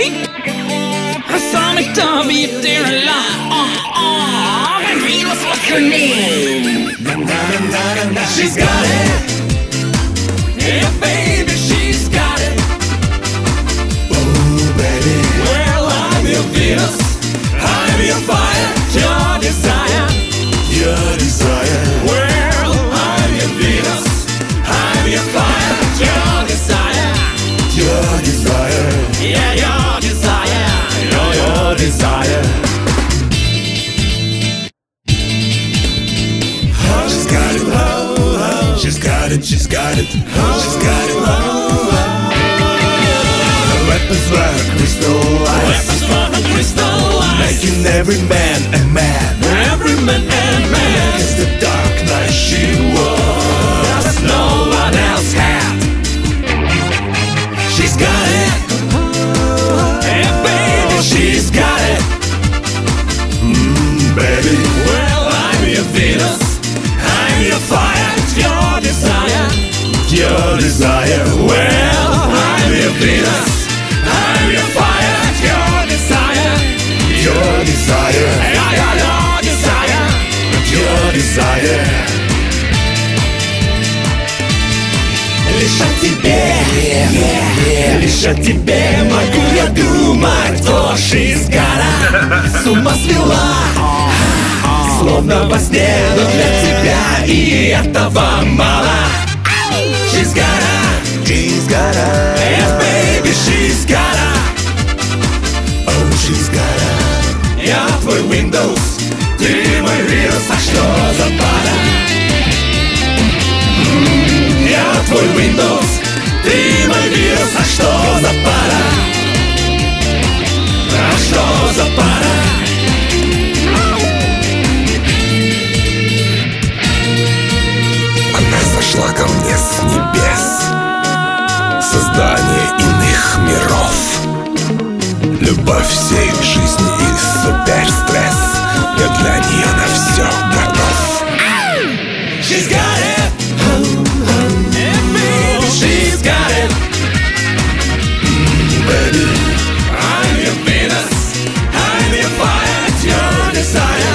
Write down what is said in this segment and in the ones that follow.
I saw me Toby there along, and Venus was her name. She's got it, yeah baby, she's got it. Oh baby, well I'm your Venus, I'm your fire, your desire, your desire. well I'm your Venus, I'm your fire, your desire, your desire. yeah your desire, your desire. She's got it, she's got it, she's got it, she's got it. Her weapons were crystallized, Weapons were crystallized, making every man a man. every man and man. Against the dark night she was, That no one else had. She's got it, yeah baby, she's got it. baby. Well I'm your Venus, I'm your fire, your desire, Your desire. well I'm your Venus, I'm your fire, your desire, Your desire. your desire. Your desire. Лишь о тебе, лишь о тебе могу я думать, что she's gotta с ума свела, словно во сне, но для тебя и этого мало. She's gotta, She's gotta, yeah baby, she's gotta. oh she's gotta. Я твой Windows, ты мой вирус, а что за пара? Я твой Windows, ты мой вирус, а что за пара? А что за пара? Она сошла ко мне с небес, создание иных миров. Любовь всей жизни и суперстресс. Я для нее на все готов. She's got it, yeah baby, she's got it. Baby, I'm your Venus, I'm your fire, it's your desire.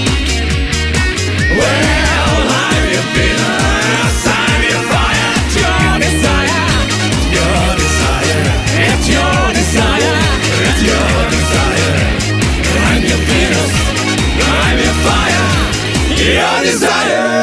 Well, I'm your Venus, I'm your fire, it's your desire. your desire, It's your desire, it's your desire. I'm your Venus, I'm your fire, your desire.